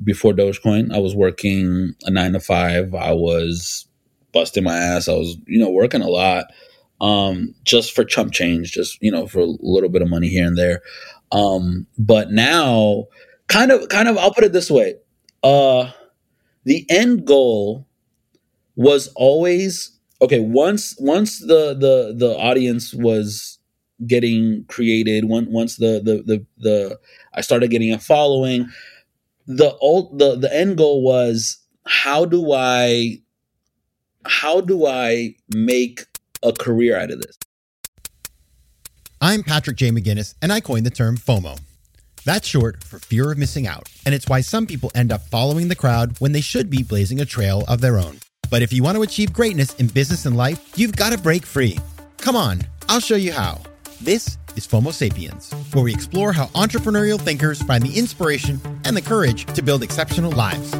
before Dogecoin, I was working a 9 to 5. I was busting my ass. I was, working a lot, just for chump change, just, for a little bit of money here and there. But now kind of, I'll put it this way. The end goal was always, okay, once the audience was getting created, once the I started getting a following, the end goal was, how do I make a career out of this? I'm Patrick J. McGinnis, and I coined the term FOMO. That's short for fear of missing out, and it's why some people end up following the crowd when they should be blazing a trail of their own. But if you want to achieve greatness in business and life, you've got to break free. Come on, I'll show you how. This is FOMO Sapiens, where we explore how entrepreneurial thinkers find the inspiration and the courage to build exceptional lives.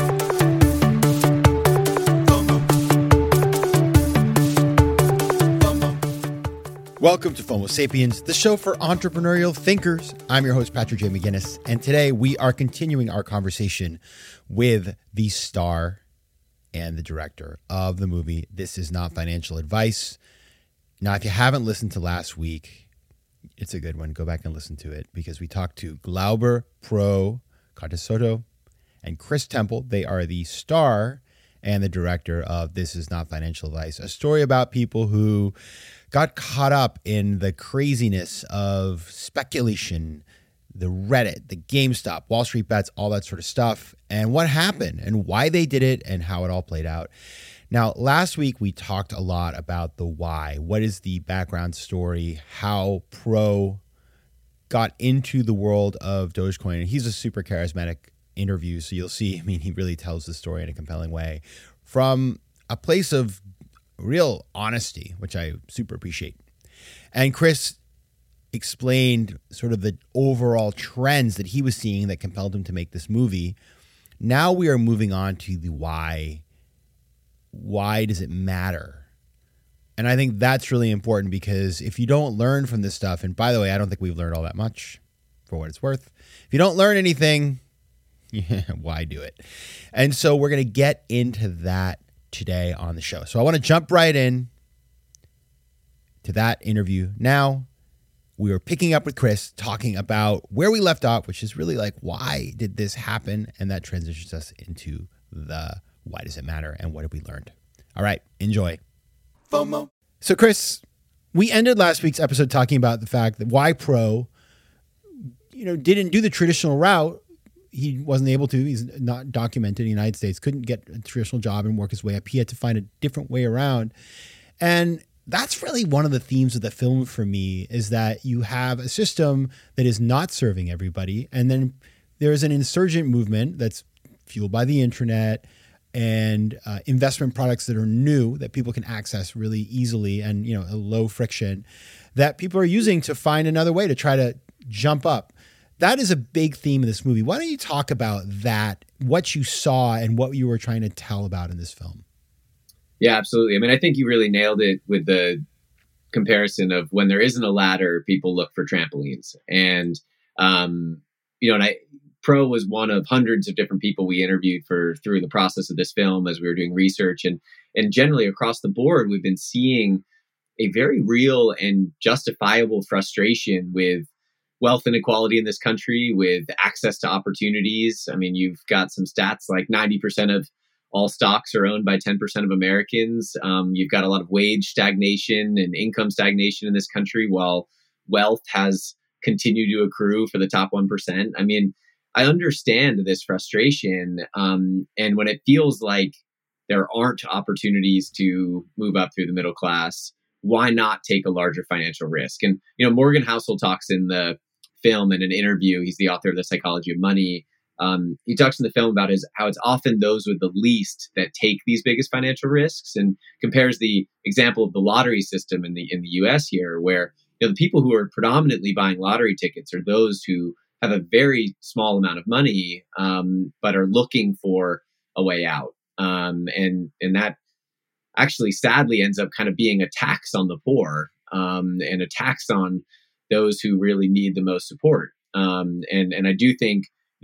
Welcome to FOMO Sapiens, the show for entrepreneurial thinkers. I'm your host, Patrick J. McGinnis, and today we are continuing our conversation with the star and the director of the movie This Is Not Financial Advice. Now, if you haven't listened to last week, it's a good one. Go back and listen to it because we talked to Glauber Pro Cardoso and Chris Temple. They are the star and the director of This Is Not Financial Advice, a story about people who got caught up in the craziness of speculation, the Reddit, the GameStop, Wall Street bets, all that sort of stuff, and what happened and why they did it and how it all played out. Now, last week we talked a lot about the why. What is the background story, how Pro got into the world of Dogecoin. And he's a super charismatic interview, so you'll see, he really tells the story in a compelling way from a place of real honesty, which I super appreciate. And Chris explained sort of the overall trends that he was seeing that compelled him to make this movie. Now we are moving on to the why. Why does it matter? And I think that's really important because if you don't learn from this stuff, and by the way, I don't think we've learned all that much for what it's worth. If you don't learn anything, why do it? And so we're going to get into that today on the show. So I want to jump right in to that interview. Now, we are picking up with Chris talking about where we left off, which is really like, why did this happen? And that transitions us into the why does it matter and what have we learned? All right, enjoy. FOMO. So Chris, we ended last week's episode talking about the fact that why Pro, didn't do the traditional route. He wasn't able to. He's not documented in the United States, couldn't get a traditional job and work his way up. He had to find a different way around. And that's really one of the themes of the film for me, is that you have a system that is not serving everybody. And then there's an insurgent movement that's fueled by the internet and investment products that are new that people can access really easily and, a low friction that people are using to find another way to try to jump up. That is a big theme of this movie. Why don't you talk about that, what you saw and what you were trying to tell about in this film? Yeah, absolutely. I think you really nailed it with the comparison of when there isn't a ladder, people look for trampolines. And, Pro was one of hundreds of different people we interviewed through the process of this film as we were doing research. And generally across the board, we've been seeing a very real and justifiable frustration with wealth inequality in this country, with access to opportunities. You've got some stats like 90% of all stocks are owned by 10% of Americans. You've got a lot of wage stagnation and income stagnation in this country, while wealth has continued to accrue for the top 1%. I understand this frustration. And when it feels like there aren't opportunities to move up through the middle class, why not take a larger financial risk? And, Morgan Housel talks in the film in an interview. He's the author of The Psychology of Money. He talks in the film about how it's often those with the least that take these biggest financial risks, and compares the example of the lottery system in the US here, where the people who are predominantly buying lottery tickets are those who have a very small amount of money, but are looking for a way out. And that actually sadly ends up kind of being a tax on the poor, and a tax on those who really need the most support. And I do think,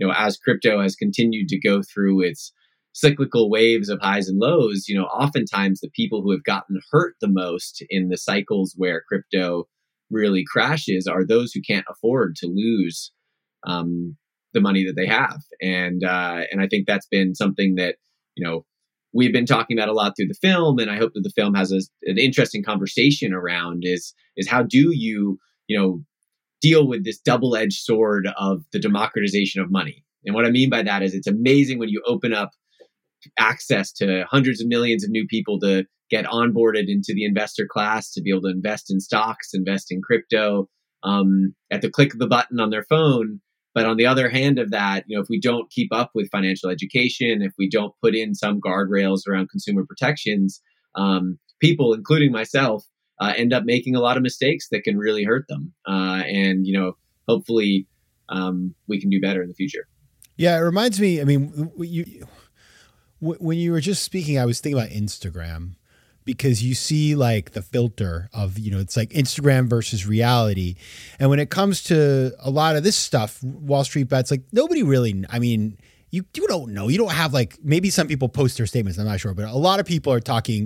as crypto has continued to go through its cyclical waves of highs and lows, oftentimes the people who have gotten hurt the most in the cycles where crypto really crashes are those who can't afford to lose the money that they have. And I think that's been something that, we've been talking about a lot through the film. And I hope that the film has an interesting conversation around is how do you, deal with this double-edged sword of the democratization of money. And what I mean by that is it's amazing when you open up access to hundreds of millions of new people to get onboarded into the investor class, to be able to invest in stocks, invest in crypto at the click of the button on their phone. But on the other hand of that, if we don't keep up with financial education, if we don't put in some guardrails around consumer protections, people, including myself, end up making a lot of mistakes that can really hurt them. And hopefully we can do better in the future. Yeah, it reminds me, I mean, when you were just speaking, I was thinking about Instagram, because you see like the filter of, it's like Instagram versus reality. And when it comes to a lot of this stuff, Wall Street Bets, like nobody really, I mean, you don't know. You don't have like, maybe some people post their statements, I'm not sure, but a lot of people are talking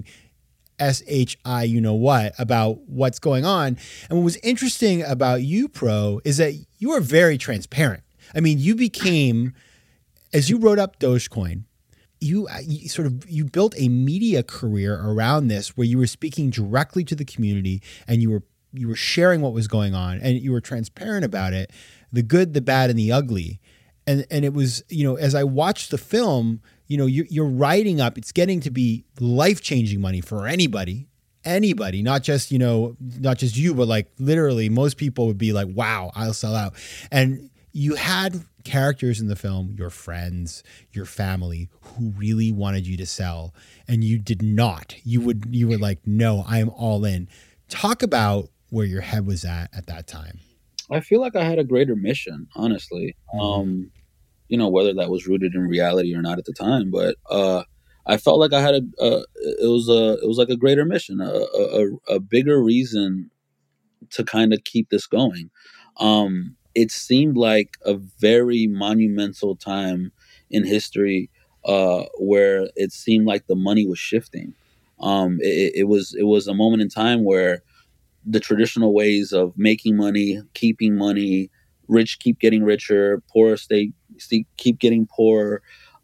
SHI, about what's going on. And what was interesting about you, Pro, is that you are very transparent. I mean, you became, as you wrote up Dogecoin, you built a media career around this, where you were speaking directly to the community and you were sharing what was going on, and you were transparent about it, the good, the bad, and the ugly. And it was, as I watched the film, you're writing up, it's getting to be life-changing money for anybody, not just you, but like literally most people would be like, wow, I'll sell out. And you had characters in the film, your friends, your family, who really wanted you to sell, and you did not. You were like, no, I'm all in. Talk about where your head was at that time. I feel like I had a greater mission, honestly. Whether that was rooted in reality or not at the time, but I felt like I had it was like a greater mission, a bigger reason to kind of keep this going. It seemed like a very monumental time in history where it seemed like the money was shifting. It was a moment in time where the traditional ways of making money, keeping money, rich keep getting richer, poor keep getting poorer,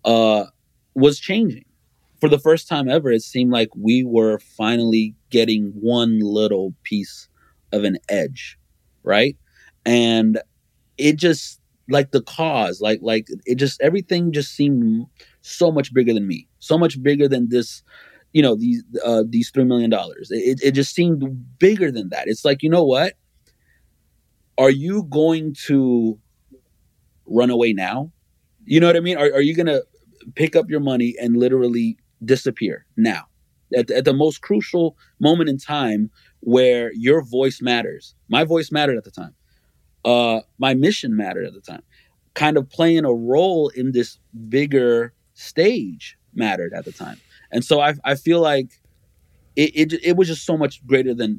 was changing. For the first time ever, it seemed like we were finally getting one little piece of an edge, right? And it just, like the cause, like it just, everything just seemed so much bigger than me, so much bigger than this, these $3 million. It just seemed bigger than that. It's like, you know what? Are you going to run away now? You know what I mean? Are you going to pick up your money and literally disappear now? At the most crucial moment in time where your voice matters. My voice mattered at the time. My mission mattered at the time. Kind of playing a role in this bigger stage mattered at the time. And so I feel like it was just so much greater than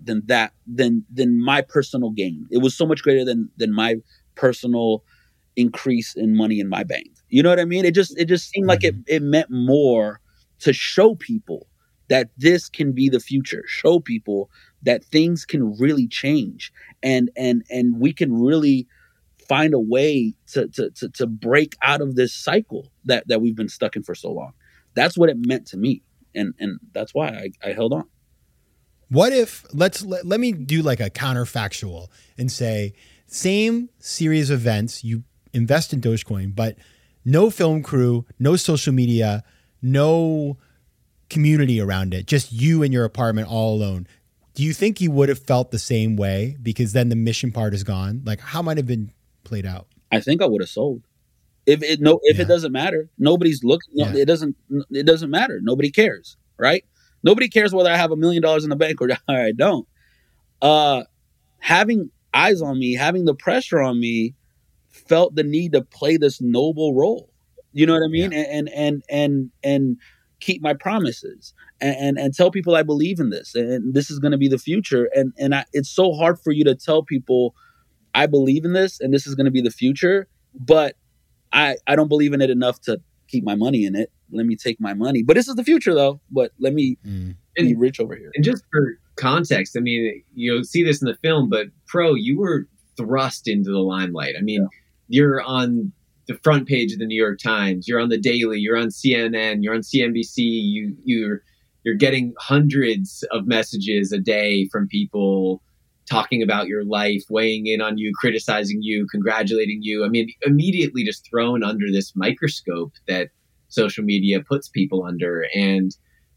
my personal gain. It was so much greater than my personal increase in money in my bank. You know what I mean? It just seemed like it meant more to show people that this can be the future. Show people that things can really change, and we can really find a way to break out of this cycle that we've been stuck in for so long. That's what it meant to me. And that's why I held on. What if, let me do like a counterfactual and say, same series of events, you invest in Dogecoin, but no film crew, no social media, no community around it, just you in your apartment all alone. Do you think you would have felt the same way? Because then the mission part is gone. Like, how might have been played out? I think I would have sold. If it doesn't matter, nobody's looking. No, it doesn't matter. Nobody cares, right? Nobody cares whether I have $1 million in the bank or I don't. Having eyes on me, having the pressure on me, felt the need to play this noble role. You know what I mean? Yeah. And keep my promises and tell people I believe in this and this is going to be the future. And it's so hard for you to tell people I believe in this and this is going to be the future, but I don't believe in it enough to keep my money in it. Let me take my money. But this is the future, though. But let me be rich over here. And just for context, I mean, you'll see this in the film, but Pro, you were thrust into the limelight. I mean, you're on the front page of the New York Times. You're on the Daily. You're on CNN. You're on CNBC. You're getting hundreds of messages a day from people talking about your life, weighing in on you, criticizing you, congratulating you. I mean, immediately just thrown under this microscope that social media puts people under. And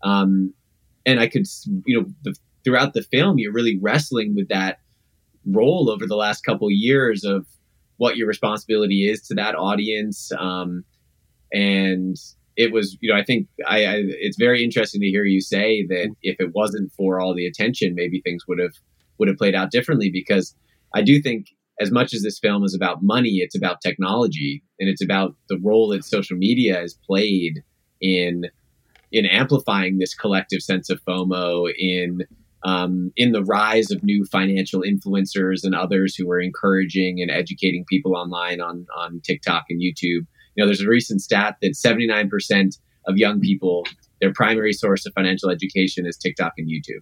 I could, throughout the film, you're really wrestling with that role over the last couple of years of what your responsibility is to that audience. And it was, I think it's very interesting to hear you say that if it wasn't for all the attention, maybe things would have played out differently, because I do think as much as this film is about money, it's about technology, and it's about the role that social media has played in amplifying this collective sense of FOMO, in the rise of new financial influencers and others who are encouraging and educating people online on TikTok and YouTube. There's a recent stat that 79% of young people, their primary source of financial education is TikTok and YouTube.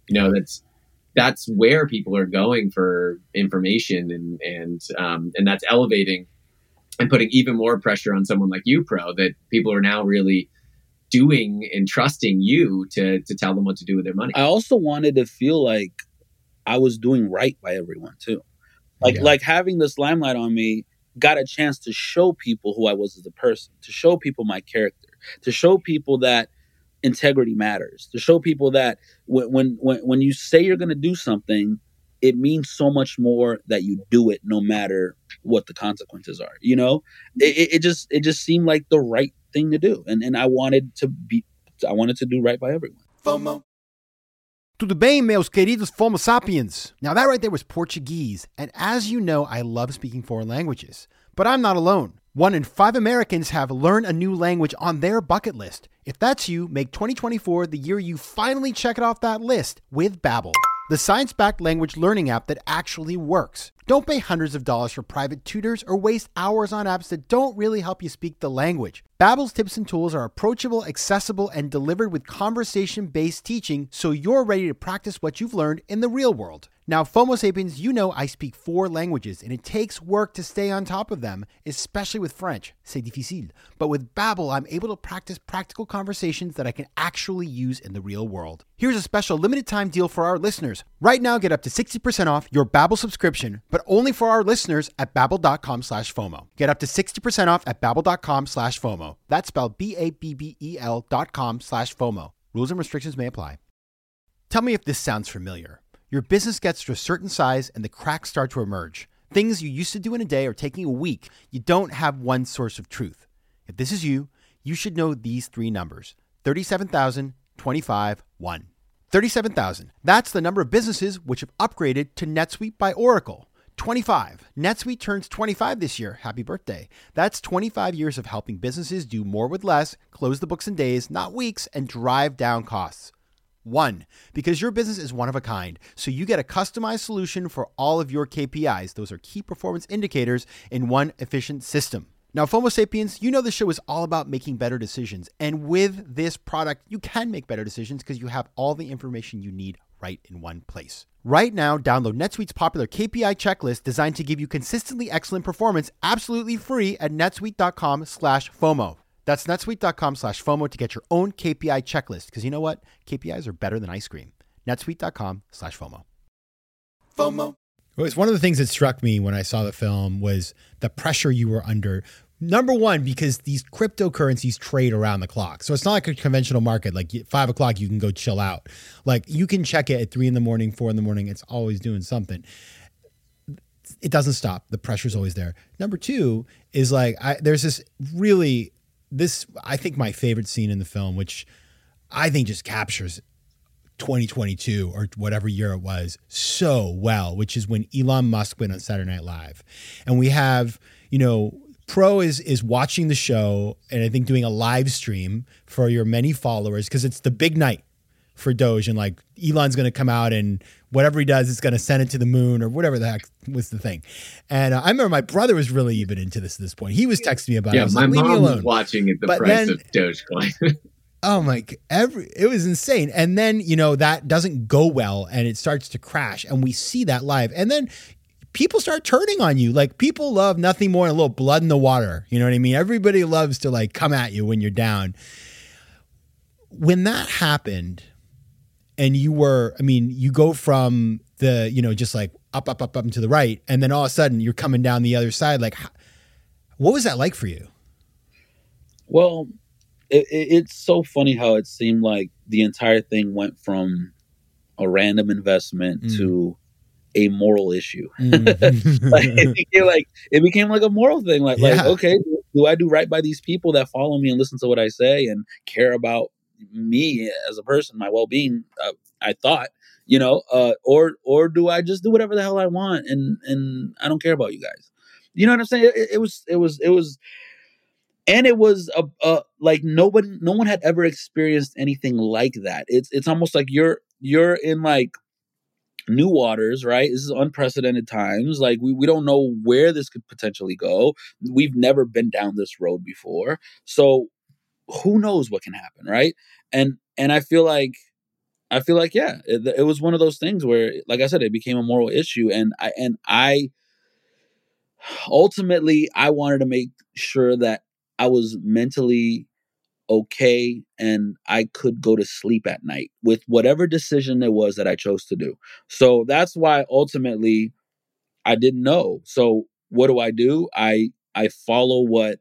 That's where people are going for information, and that's elevating and putting even more pressure on someone like you, Pro, that people are now really doing and trusting you to tell them what to do with their money. I also wanted to feel like I was doing right by everyone too. Like having this limelight on me got a chance to show people who I was as a person, to show people my character, to show people that integrity matters, to show people that when you say you're going to do something, it means so much more that you do it no matter what the consequences are. It just seemed like the right thing to do, and I wanted to do right by everyone. FOMO. Tudo bem, meus queridos FOMO sapiens? Now that right there was Portuguese, and as you know, I love speaking foreign languages. But I'm not alone. 1 in 5 Americans have learned a new language on their bucket list. If that's you, make 2024 the year you finally check it off that list with Babbel, the science-backed language learning app that actually works. Don't pay hundreds of dollars for private tutors or waste hours on apps that don't really help you speak the language. Babbel's tips and tools are approachable, accessible, and delivered with conversation-based teaching, so you're ready to practice what you've learned in the real world. Now, FOMO Sapiens, I speak 4 languages, and it takes work to stay on top of them, especially with French. C'est difficile. But with Babbel, I'm able to practice practical conversations that I can actually use in the real world. Here's a special limited time deal for our listeners. Right now, get up to 60% off your Babbel subscription, but only for our listeners at babbel.com/FOMO. Get up to 60% off at babbel.com/FOMO. That's spelled BABBEL.com/FOMO. Rules and restrictions may apply. Tell me if this sounds familiar. Your business gets to a certain size and the cracks start to emerge. Things you used to do in a day are taking a week. You don't have one source of truth. If this is you, you should know these 3 numbers: 37,000, 25, 1. 37,000. That's the number of businesses which have upgraded to NetSuite by Oracle. 25. NetSuite turns 25 this year. Happy birthday. That's 25 years of helping businesses do more with less, close the books in days, not weeks, and drive down costs. 1, because your business is one of a kind, so you get a customized solution for all of your KPIs. Those are key performance indicators in one efficient system. Now, FOMO Sapiens, the show is all about making better decisions. And with this product, you can make better decisions because you have all the information you need right in one place. Right now, download NetSuite's popular KPI checklist designed to give you consistently excellent performance absolutely free at netsuite.com/FOMO. That's netsuite.com/FOMO to get your own KPI checklist, because you know what? KPIs are better than ice cream. netsuite.com/FOMO. FOMO. It was one of the things that struck me when I saw the film was the pressure you were under. Number one, because these cryptocurrencies trade around the clock. So it's not like a conventional market. Like 5 o'clock, you can go chill out. Like you can check it at 3 a.m, 4 a.m. It's always doing something. It doesn't stop. The pressure's always there. Number 2 is there's this I think my favorite scene in the film, which I think just captures 2022 or whatever year it was so well, which is when Elon Musk went on Saturday Night Live. And we have, Pro is watching the show and I think doing a live stream for your many followers because it's the big night. for Doge, and like Elon's going to come out and whatever he does, it's going to send it to the moon or whatever the heck was the thing. And I remember my brother was really even into this at this point. He was texting me about it. Yeah, my like, mom was watching at the price of Dogecoin. Oh my, it was insane. And then, you know, that doesn't go well and it starts to crash and we see that live. And then people start turning on you. Like people love nothing more than a little blood in the water. You know what I mean? Everybody loves to like come at you when you're down. When that happened and you were, I mean, you go from the, you know, just like up and to the right. And then all of a sudden you're coming down the other side. Like, what was that like for you? Well, it's so funny how it seemed like the entire thing went from a random investment to a moral issue. Like, it became like a moral thing. Like, okay, do I do right by these people that follow me and listen to what I say and care about me as a person, my well-being? I thought, you know, or do I just do whatever the hell I want and I don't care about you guys? You know what I'm saying? It was. And it was like no one had ever experienced anything like that. It's almost like you're in like new waters, right? This is unprecedented times. Like we don't know where this could potentially go. We've never been down this road before, so who knows what can happen, right? And I feel like yeah, it was one of those things where, like I said, it became a moral issue, and I ultimately I wanted to make sure that I was mentally okay and I could go to sleep at night with whatever decision it was that I chose to do. So that's why ultimately I didn't know. So what do? I follow what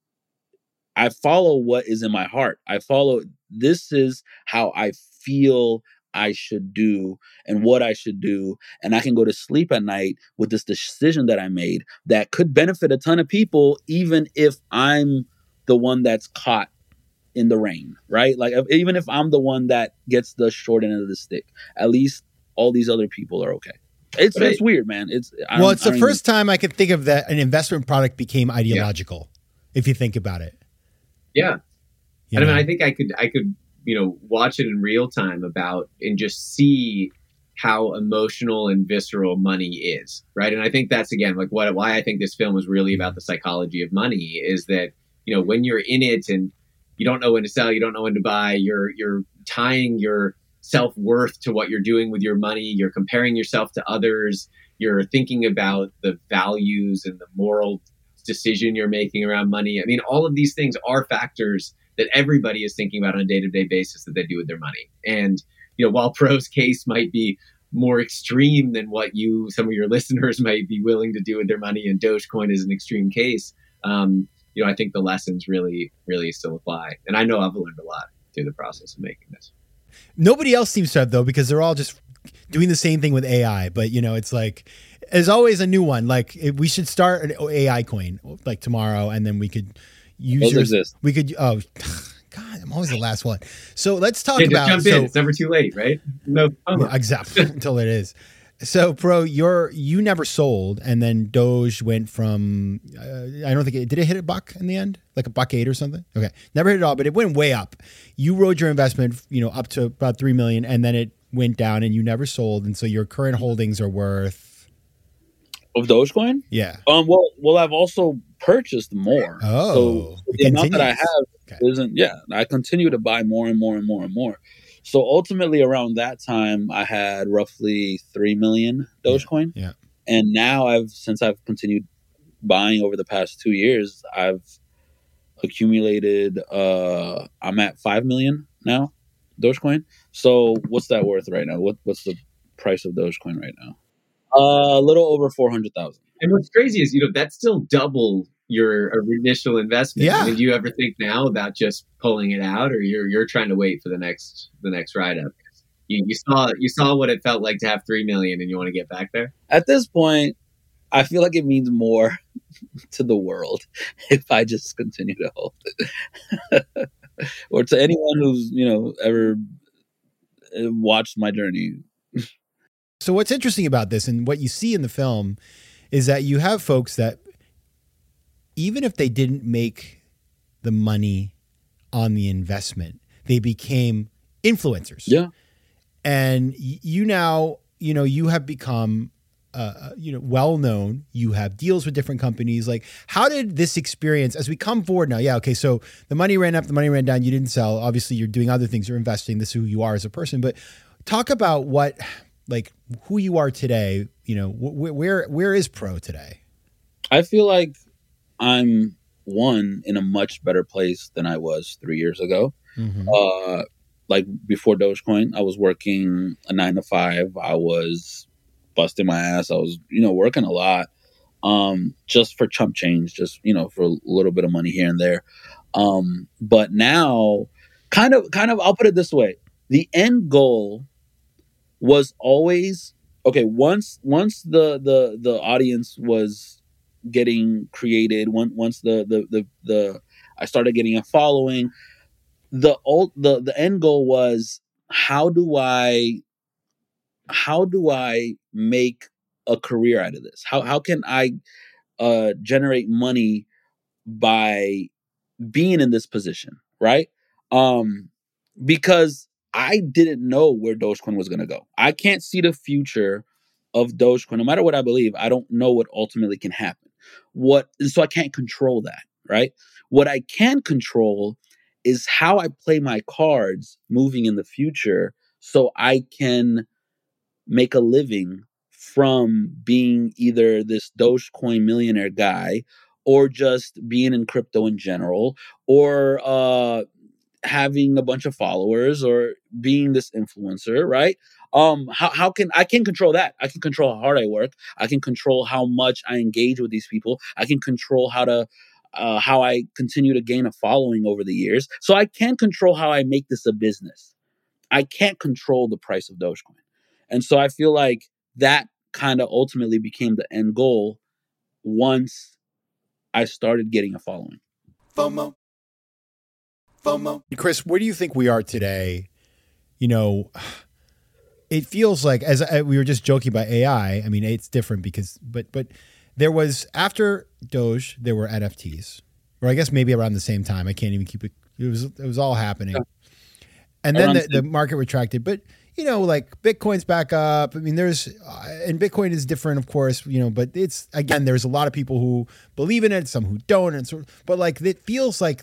is in my heart. This is how I feel I should do and what I should do. And I can go to sleep at night with this decision that I made that could benefit a ton of people, even if I'm the one that's caught in the rain, right? Like even if I'm the one that gets the short end of the stick, at least all these other people are okay. It's weird, man. It's the first time I could think of that an investment product became ideological, if you think about it. Yeah. I mean, I think I could, you know, watch it in real time and just see how emotional and visceral money is, right? And I think that's, again, like why I think this film was really about the psychology of money is that, you know, when you're in it and you don't know when to sell, you don't know when to buy, you're tying your self-worth to what you're doing with your money, you're comparing yourself to others, you're thinking about the values and the moral decision you're making around money. I mean, all of these things are factors that everybody is thinking about on a day-to-day basis that they do with their money. And, you know, while Pro's case might be more extreme than what some of your listeners might be willing to do with their money, and Dogecoin is an extreme case, you know, I think the lessons really, really still apply. And I know I've learned a lot through the process of making this. Nobody else seems to have, though, because they're all just doing the same thing with AI. But, you know, it's like, there's always a new one. Like we should start an AI coin like tomorrow, and then we could use yours. We could, oh, God, I'm always the last one. So let's talk about. Jump in. It's never too late, right? No, exactly until it is. So, Pro, you never sold, and then Doge went from I don't think did it hit $1 in the end, like $1.08 or something. Okay, never hit it all, but it went way up. You rode your investment, you know, up to about $3 million, and then it went down, and you never sold, and so your current holdings are worth of Dogecoin. Yeah. Well, I've also purchased more. Oh, so the amount that I have isn't. Yeah, I continue to buy more and more and more and more. So ultimately, around that time, I had roughly 3 million Dogecoin. Yeah. And now since I've continued buying over the past 2 years, I've accumulated. I'm at 5 million now, Dogecoin. So what's that worth right now? What's the price of Dogecoin right now? A little over 400,000. And what's crazy is, you know, that's still double your initial investment. Yeah. I mean, do you ever think now about just pulling it out, or you're trying to wait for the next ride up? You saw what it felt like to have 3 million, and you want to get back there. At this point, I feel like it means more to the world if I just continue to hold it, or to anyone who's, you know, ever watched my journey. So what's interesting about this, and what you see in the film, is that you have folks that, even if they didn't make the money on the investment, they became influencers. Yeah. And you now, you have become, well known. You have deals with different companies. Like, how did this experience, as we come forward now? Yeah, okay, so the money ran up, the money ran down. You didn't sell. Obviously, you're doing other things. You're investing. This is who you are as a person. But talk about who you are today. Where is Pro today? I feel like I'm in a much better place than I was 3 years ago. Mm-hmm. Like before Dogecoin, I was working a 9 to 5. I was busting my ass. I was, working a lot, just for chump change, just, for a little bit of money here and there. But now kind of, I'll put it this way. The end goal was always, okay, once the audience was getting created, once the I started getting a following, the end goal was, how do I make a career out of this? How can I generate money by being in this position, right? Because I didn't know where Dogecoin was going to go. I can't see the future of Dogecoin. No matter what I believe, I don't know what ultimately can happen. So I can't control that, right? What I can control is how I play my cards moving in the future, so I can make a living from being either this Dogecoin millionaire guy, or just being in crypto in general, or having a bunch of followers, or being this influencer, right? How can I can control that? I can control how hard I work. I can control how much I engage with these people. I can control how I continue to gain a following over the years. So I can control how I make this a business. I can't control the price of Dogecoin. And so I feel like that kind of ultimately became the end goal once I started getting a following. FOMO. Chris, where do you think we are today? It feels like, we were just joking about AI. I mean, it's different because, but there was, after Doge, there were NFTs, or I guess maybe around the same time. I can't even keep it. It was all happening. And then the market retracted. But, like Bitcoin's back up. I mean, and Bitcoin is different, of course, but it's, again, there's a lot of people who believe in it, some who don't. And but like, it feels like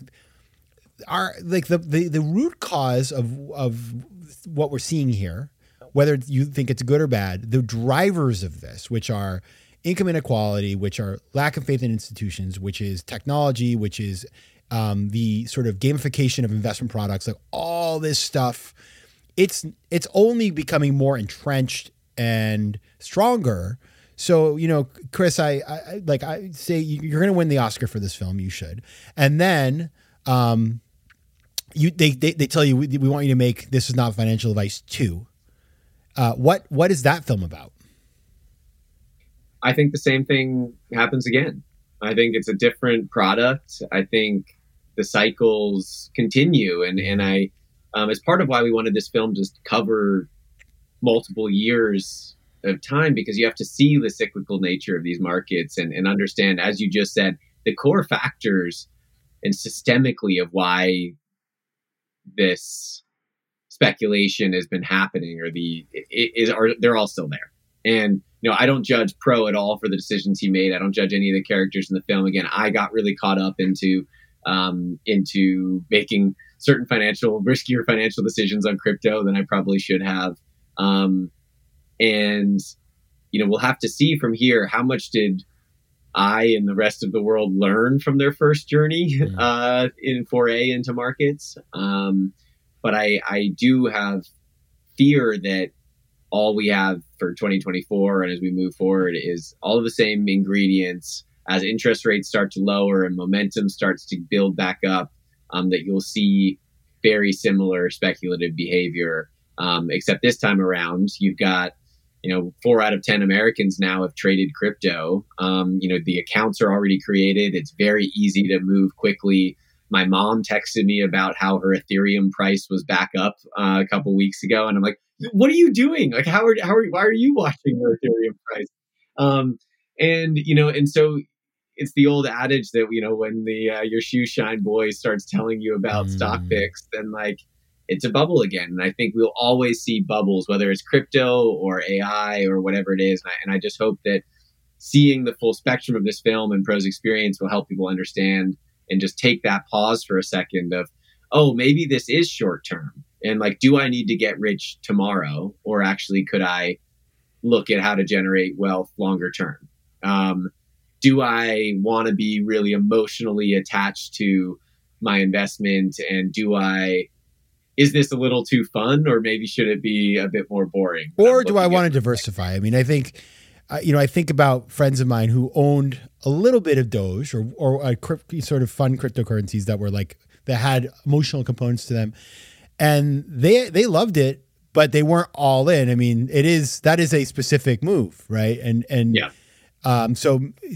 the root cause of what we're seeing here, whether you think it's good or bad, the drivers of this, which are income inequality, which are lack of faith in institutions, which is technology, which is the sort of gamification of investment products, like all this stuff, it's only becoming more entrenched and stronger. So, Chris, I say you're going to win the Oscar for this film. You should. And then they tell you, we want you to make This Is Not Financial Advice 2. What is that film about? I think the same thing happens again. I think it's a different product. I think the cycles continue, and I, as part of why we wanted this film to cover multiple years of time, because you have to see the cyclical nature of these markets and understand, as you just said, the core factors and systemically of why this speculation has been happening, or they're all still there. And I don't judge Pro at all for the decisions he made. I don't judge any of the characters in the film. Again, I got really caught up into making certain riskier financial decisions on crypto than I probably should have. And we'll have to see from here, how much did I and the rest of the world learn from their first journey in foray into markets. But I do have fear that all we have for 2024 and as we move forward is all of the same ingredients. As interest rates start to lower and momentum starts to build back up, that you'll see very similar speculative behavior. Except this time around, you've got 4 out of 10 Americans now have traded crypto. The accounts are already created. It's very easy to move quickly. My mom texted me about how her Ethereum price was back up a couple weeks ago, and I'm like, "What are you doing? Like, why are you watching your Ethereum price?" And so it's the old adage that when the your shoe shine boy starts telling you about stock picks, then like it's a bubble again. And I think we'll always see bubbles, whether it's crypto or AI or whatever it is. And I just hope that seeing the full spectrum of this film and Pro's experience will help people understand and just take that pause for a second of, oh, maybe this is short term. And like, do I need to get rich tomorrow? Or actually, could I look at how to generate wealth longer term? Do I want to be really emotionally attached to my investment? And is this a little too fun, or maybe should it be a bit more boring? Or do I want to diversify? I mean, I think, I think about friends of mine who owned a little bit of Doge or sort of fun cryptocurrencies that had emotional components to them, and they loved it, but they weren't all in. I mean, that is a specific move, right? And yeah. So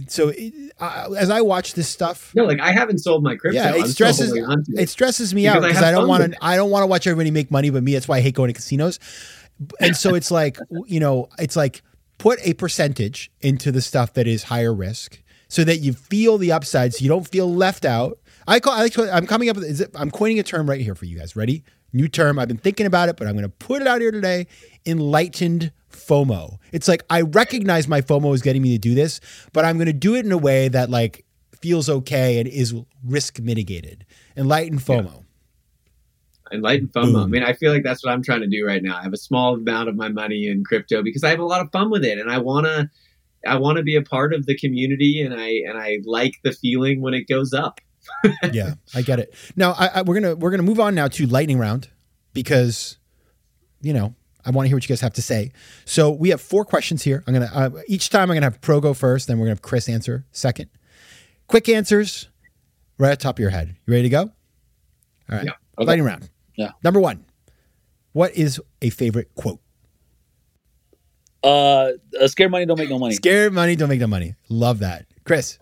as I watch this stuff, no, like I haven't sold my crypto. Yeah, it stresses me out because I don't want to watch everybody make money but me. That's why I hate going to casinos. And so it's like, it's like put a percentage into the stuff that is higher risk so that you feel the upside, so you don't feel left out. I'm coining a term right here for you guys. Ready? New term. I've been thinking about it, but I'm going to put it out here today. Enlightened FOMO. It's like, I recognize my FOMO is getting me to do this, but I'm going to do it in a way that like feels okay and is risk mitigated. Enlightened FOMO. Yeah. Enlightened FOMO. Boom. I mean, I feel like that's what I'm trying to do right now. I have a small amount of my money in crypto because I have a lot of fun with it, and I want to be a part of the community, and I like the feeling when it goes up. Yeah, I get it. Now we're gonna move on now to lightning round because, I want to hear what you guys have to say. So we have 4 questions here. I'm gonna each time I'm gonna have Pro go first, then we're gonna have Chris answer second. Quick answers, right at the top of your head. You ready to go? All right. Yeah. Okay. Lightning round. Yeah. Number 1. What is a favorite quote? Scared money don't make no money. Scared money don't make no money. Love that, Chris.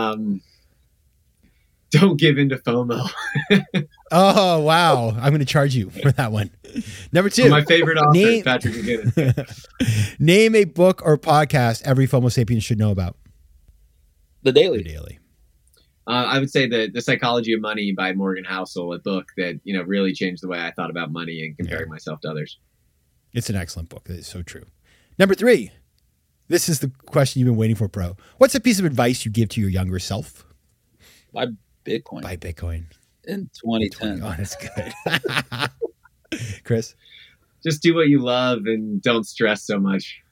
Don't give in to FOMO. Oh, wow. I'm going to charge you for that one. Number 2. My favorite author, Patrick McGinnis. Name a book or podcast every FOMO sapien should know about. The Daily. I would say The Psychology of Money by Morgan Housel, a book that, really changed the way I thought about money and comparing myself to others. It's an excellent book. That is so true. Number 3. This is the question you've been waiting for, Pro. What's a piece of advice you give to your younger self? Buy Bitcoin. Buy Bitcoin. In 2010. Oh, that's good. Chris? Just do what you love and don't stress so much.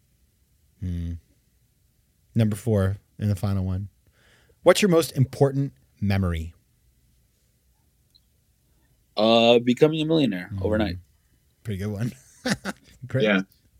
Number 4, and the final one. What's your most important memory? Becoming a millionaire overnight. Pretty good one. Chris? Yeah.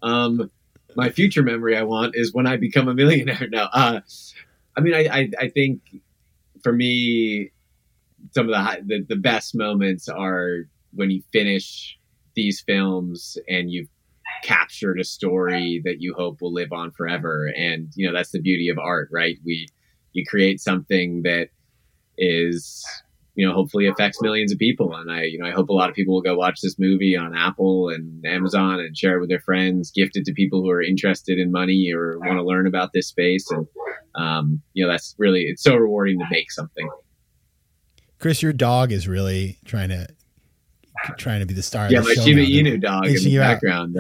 My future memory I want is when I become a millionaire. No. I mean, I think for me, some of the best moments are when you finish these films and you've captured a story that you hope will live on forever. And, that's the beauty of art, right? You create something that is, hopefully affects millions of people. And I hope a lot of people will go watch this movie on Apple and Amazon and share it with their friends, gift it to people who are interested in money or want to learn about this space. And, that's really, it's so rewarding to make something. Chris, your dog is really trying to be the star. Yeah, of the my show Shiba now, Inu dog in the background.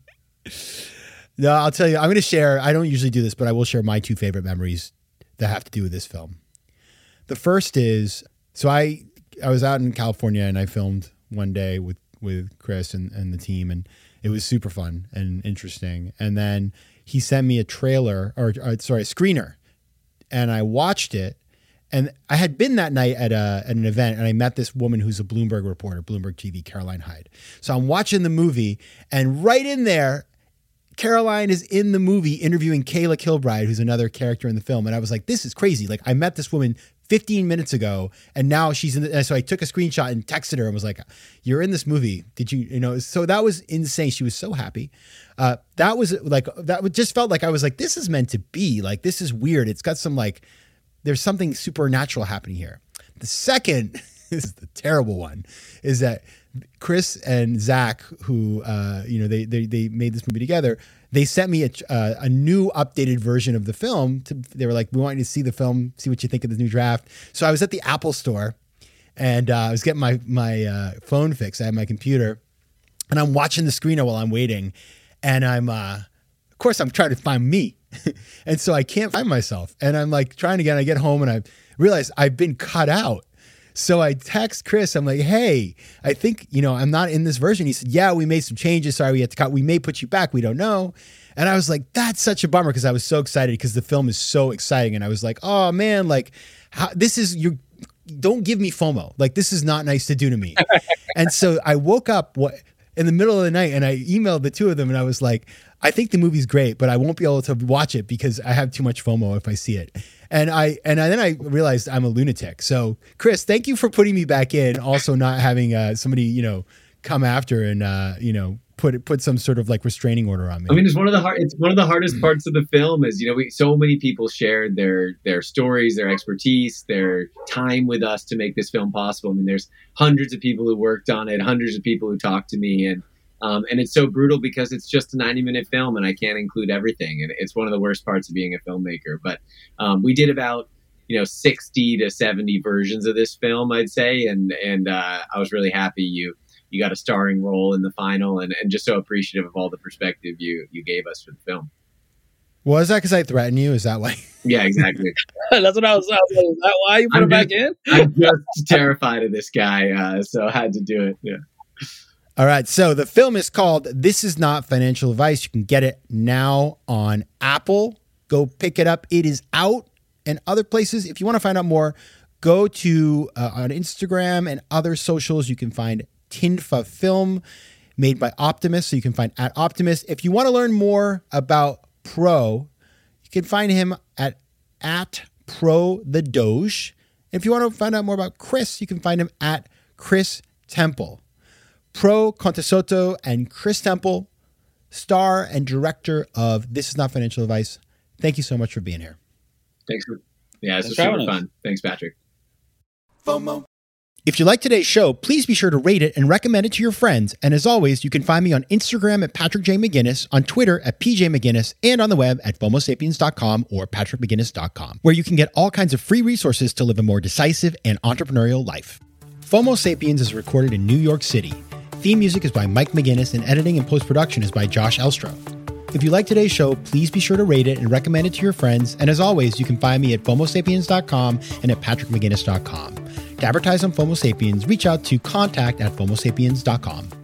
No, I'll tell you, I'm going to share. I don't usually do this, but I will share my 2 favorite memories that have to do with this film. The first is, so I was out in California and I filmed one day with Chris and the team, and it was super fun and interesting. And then he sent me a trailer a screener, and I watched it. And I had been that night at an event, and I met this woman who's a Bloomberg reporter, Bloomberg TV, Caroline Hyde. So I'm watching the movie, and right in there, Caroline is in the movie interviewing Kayla Kilbride, who's another character in the film. And I was like, this is crazy. Like, I met this woman 15 minutes ago, and now she's in and so I took a screenshot and texted her and was like, you're in this movie. Did you, so that was insane. She was so happy. That was like, that just felt like I was like, this is meant to be. Like, this is weird. It's got some there's something supernatural happening here. The second, this is the terrible one, is that Chris and Zach, who, they made this movie together, they sent me a new updated version of the film. They were like, we want you to see the film, see what you think of the new draft. So I was at the Apple store and I was getting my phone fixed. I had my computer, and I'm watching the screen while I'm waiting, and I'm of course I'm trying to find me, and so I can't find myself, and I'm like trying again. I get home and I realize I've been cut out. So I text Chris. I'm like, hey, I think, I'm not in this version. He said, yeah, we made some changes. Sorry, we had to cut. We may put you back. We don't know. And I was like, that's such a bummer, because I was so excited because the film is so exciting. And I was like, oh man, like don't give me FOMO. Like, this is not nice to do to me. And so I woke up in the middle of the night and I emailed the two of them and I was like, I think the movie's great, but I won't be able to watch it because I have too much FOMO if I see it. And then I realized I'm a lunatic. So Chris, thank you for putting me back in. Also not having somebody, come after and, put some sort of like restraining order on me. I mean, it's one of the hardest parts of the film is, so many people shared their stories, their expertise, their time with us to make this film possible. I mean, there's hundreds of people who worked on it, hundreds of people who talked to me, and it's so brutal because it's just a 90-minute film and I can't include everything. And it's one of the worst parts of being a filmmaker. But we did about, 60 to 70 versions of this film, I'd say. And I was really happy you got a starring role in the final, and just so appreciative of all the perspective you gave us for the film. Was that because I threatened you? Is that why? Yeah, exactly. That's what I was like. Is that why you put it back in? I'm just terrified of this guy, so I had to do it. Yeah. All right. So the film is called This Is Not Financial Advice. You can get it now on Apple. Go pick it up. It is out and other places. If you want to find out more, go to on Instagram and other socials. You can find Tinfa Film, made by Optimus. So you can find at Optimus. If you want to learn more about Pro, you can find him at Pro the Doge. If you want to find out more about Chris, you can find him at Chris Temple. Pro Contesoto and Chris Temple, star and director of This Is Not Financial Advice. Thank you so much for being here. Thanks. This was super fun. Thanks, Patrick. FOMO. If you like today's show, please be sure to rate it and recommend it to your friends. And as always, you can find me on Instagram at Patrick J. McGinnis, on Twitter at PJ McGinnis, and on the web at FOMOSapiens.com or PatrickMcGinnis.com, where you can get all kinds of free resources to live a more decisive and entrepreneurial life. FOMO Sapiens is recorded in New York City. Theme music is by Mike McGinnis, and editing and post-production is by Josh Elstro. If you like today's show, please be sure to rate it and recommend it to your friends. And as always, you can find me at FOMOSapiens.com and at PatrickMcGinnis.com. To advertise on FOMO Sapiens, reach out to contact@FOMOSapiens.com.